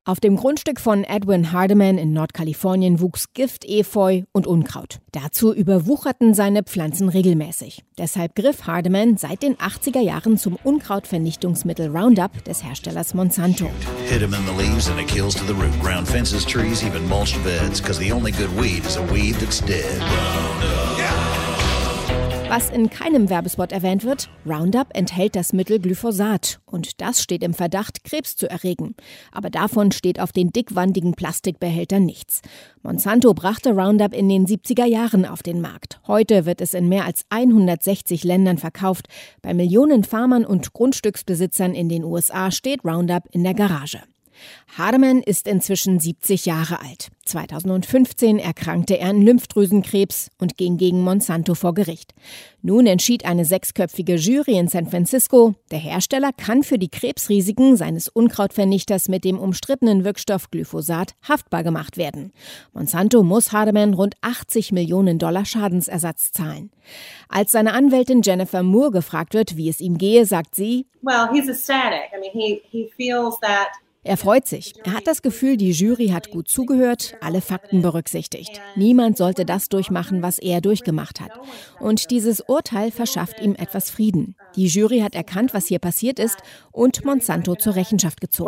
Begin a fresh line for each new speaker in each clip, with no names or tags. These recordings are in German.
Auf dem Grundstück von Edwin Hardeman in Nordkalifornien wuchs Gift-Efeu und Unkraut. Dazu überwucherten seine Pflanzen regelmäßig. Deshalb griff Hardeman seit den 80er Jahren zum Unkrautvernichtungsmittel Roundup des Herstellers Monsanto.
Hit 'em in the leaves and it kills to the root. Ground fences, trees, even mulched beds. 'Cause the only good weed is a weed that's dead. Roundup.
Was in keinem Werbespot erwähnt wird, Roundup enthält das Mittel Glyphosat und das steht im Verdacht, Krebs zu erregen. Aber davon steht auf den dickwandigen Plastikbehältern nichts. Monsanto brachte Roundup in den 70er Jahren auf den Markt. Heute wird es in mehr als 160 Ländern verkauft. Bei Millionen Farmern und Grundstücksbesitzern in den USA steht Roundup in der Garage. Hardeman ist inzwischen 70 Jahre alt. 2015 erkrankte er an Lymphdrüsenkrebs und ging gegen Monsanto vor Gericht. Nun entschied eine 6-köpfige Jury in San Francisco, der Hersteller kann für die Krebsrisiken seines Unkrautvernichters mit dem umstrittenen Wirkstoff Glyphosat haftbar gemacht werden. Monsanto muss Hardeman rund $80 Millionen Schadensersatz zahlen. Als seine Anwältin Jennifer Moore gefragt wird, wie es ihm gehe, sagt sie:
Well, he's ecstatic. I mean, he feels that.
Er freut sich. Er hat das Gefühl, die Jury hat gut zugehört, alle Fakten berücksichtigt. Niemand sollte das durchmachen, was er durchgemacht hat. Und dieses Urteil verschafft ihm etwas Frieden. Die Jury hat erkannt, was hier passiert ist und Monsanto zur Rechenschaft gezogen.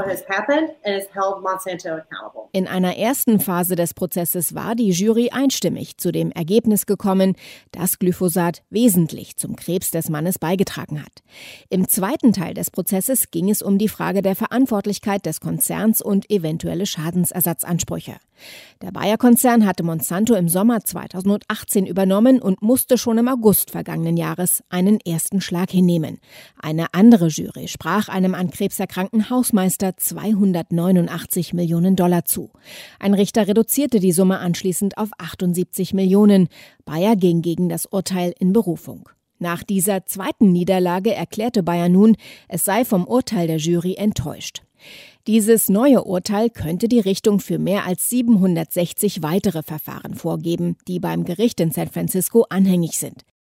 In einer ersten Phase des Prozesses war die Jury einstimmig zu dem Ergebnis gekommen, dass Glyphosat wesentlich zum Krebs des Mannes beigetragen hat. Im zweiten Teil des Prozesses ging es um die Frage der Verantwortlichkeit des Konzerns und eventuelle Schadensersatzansprüche. Der Bayer-Konzern hatte Monsanto im Sommer 2018 übernommen und musste schon im August vergangenen Jahres einen ersten Schlag hinnehmen. Eine andere Jury sprach einem an Krebs erkrankten Hausmeister $289 Millionen zu. Ein Richter reduzierte die Summe anschließend auf 78 Millionen. Bayer ging gegen das Urteil in Berufung. Nach dieser zweiten Niederlage erklärte Bayer nun, es sei vom Urteil der Jury enttäuscht. Dieses neue Urteil könnte die Richtung für mehr als 760 weitere Verfahren vorgeben, die beim Gericht in San Francisco anhängig sind.